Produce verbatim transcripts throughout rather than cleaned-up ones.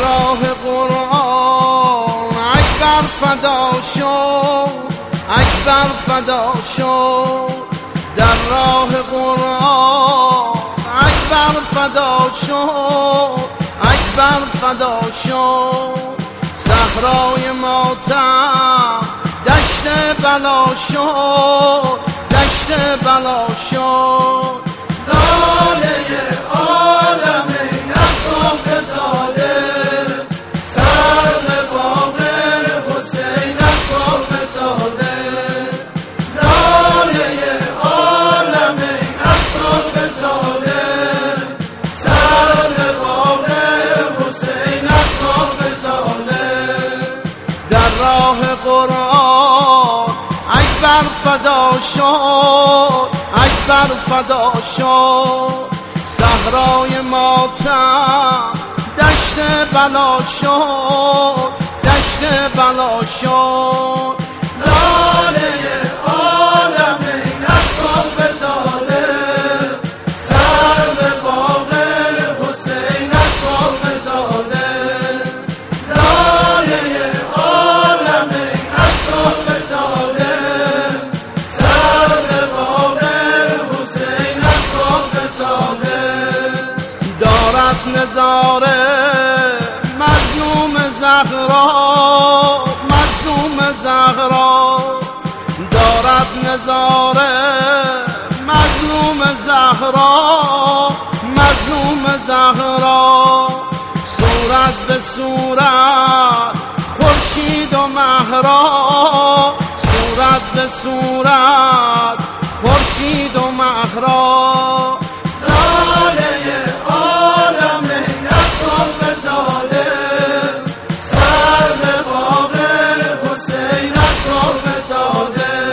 راه قرآن اکبر فدا شد، اکبر فدا شد. در راه قرآن اکبر فدا شد، اکبر فدا شد. صحرای ماتم دشت بلا شد، دشت بلا شد. لاله عالم نسخ تاله سر به باغ حسین از باغ تاله. لاله عالم نسخ تاله سر به باغ حسین از باغ تاله. در راه قرآن اکبر فدا شد، اکبر فدا شد. صحرای ماتم دشت بلا شد، دشت بلا شد. لاله عالم نسخ تاله سر به باغ حسین از باغ تاله. لاله عالم نسخ تاله سر به باغ حسین از باغ تاله. دارد نظاره مظلوم زهرا، مظلوم زهرا. دارد نظاره مظلوم زهرا، مظلوم زهرا. صورت به صورت خورشید و مهرا، صورت به صورت خورشید و مهرا. لاله عالم نسخ تاله سر به باغ حسین از باغ تاله.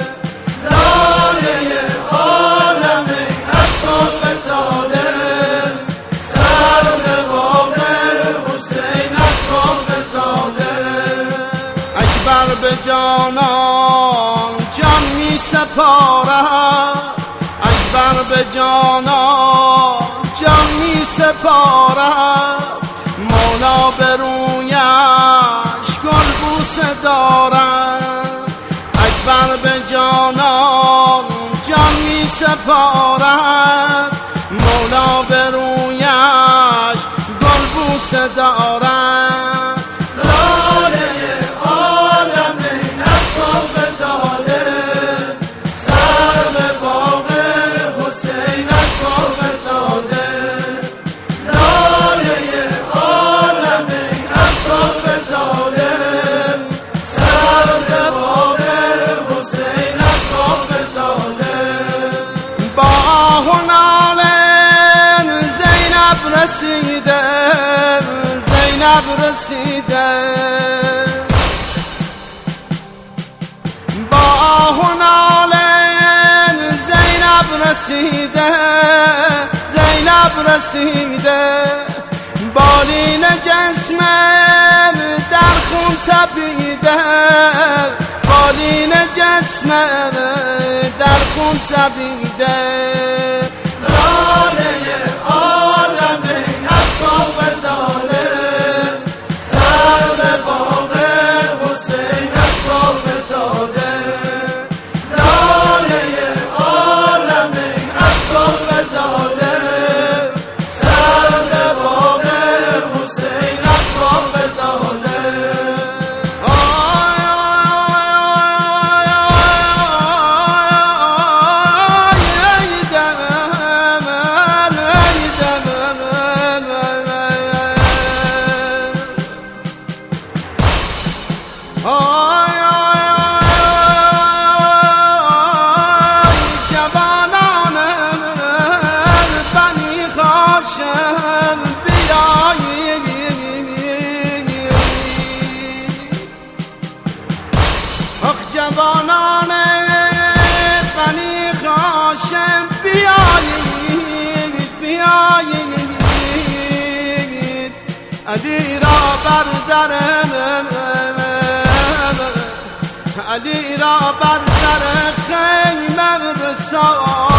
لاله عالم نسخ تاله سر به باغ حسین از باغ تاله. اکبر به جانان جان می سپارد، اکبر به جانان جان می سپارد. مولا به رویش گل بوسه دارد، اکبر به جانان جان می سپارد. مولا به رویش گل بوسه دارد. لاله عالم نسخ تاله سر به باغ حسین از باغ تاله. لاله عالم نسخ تاله سر به باغ حسین از باغ تاله. با آه و ناله زینب رسیده، زینب رسیده. با آه و ناله زینب رسیده، زینب رسیده. بالین جسمم در خون تپیده، بالین جسمم در خون تپیده. لاله عالم نسخ تاله سر به باغ حسین از باغ تاله. لاله عالم نسخ تاله سر به باغ حسین از باغ تاله. آی آی آی دم ای دم آی آی آی جوانان بنی هاشم بیایید. آخ جوانان بنی هاشم بیایید، بیایید. علی را بردرم، علی را بر در خیمه رسان.